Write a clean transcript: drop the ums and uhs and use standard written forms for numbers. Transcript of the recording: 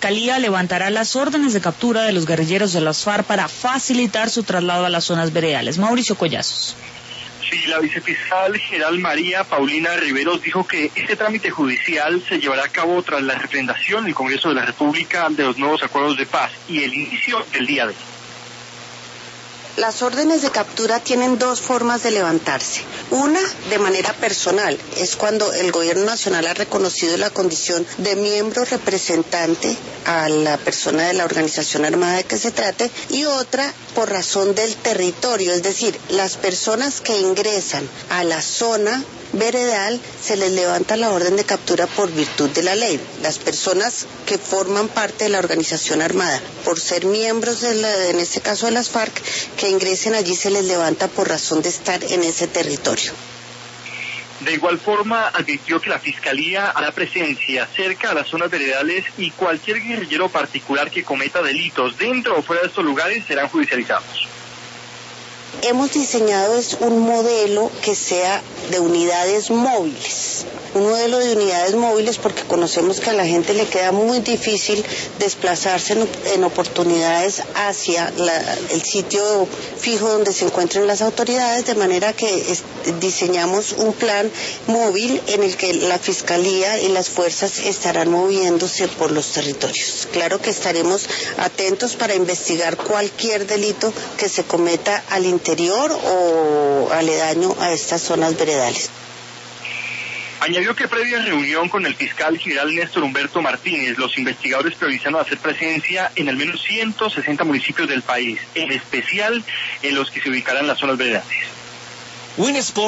Fiscalía levantará las órdenes de captura de los guerrilleros de las FARC para facilitar su traslado a las zonas veredales. Mauricio Collazos. Sí, la vicefiscal general María Paulina Riveros dijo que este trámite judicial se llevará a cabo tras la refrendación en el Congreso de la República de los nuevos acuerdos de paz y el inicio del día de hoy. Las órdenes de captura tienen dos formas de levantarse. Una, de manera personal, es cuando el gobierno nacional ha reconocido la condición de miembro representante a la persona de la organización armada de que se trate, y otra, por razón del territorio, es decir, las personas que ingresan a la zona veredal se les levanta la orden de captura por virtud de la ley. Las personas que forman parte de la organización armada, por ser miembros en este caso de las FARC, que ingresen allí se les levanta por razón de estar en ese territorio. De igual forma, advirtió que la Fiscalía hará presencia cerca a las zonas veredales y cualquier guerrillero particular que cometa delitos dentro o fuera de estos lugares serán judicializados. Hemos diseñado un modelo que sea de unidades móviles. Un modelo de unidades móviles porque conocemos que a la gente le queda muy difícil desplazarse en oportunidades hacia el sitio fijo donde se encuentren las autoridades, de manera que diseñamos un plan móvil en el que la Fiscalía y las fuerzas estarán moviéndose por los territorios. Claro que estaremos atentos para investigar cualquier delito que se cometa al interior o aledaño a estas zonas veredales. Añadió que previa reunión con el fiscal general Néstor Humberto Martínez, los investigadores priorizaron hacer presencia en al menos 160 municipios del país, en especial en los que se ubicarán las zonas veredales.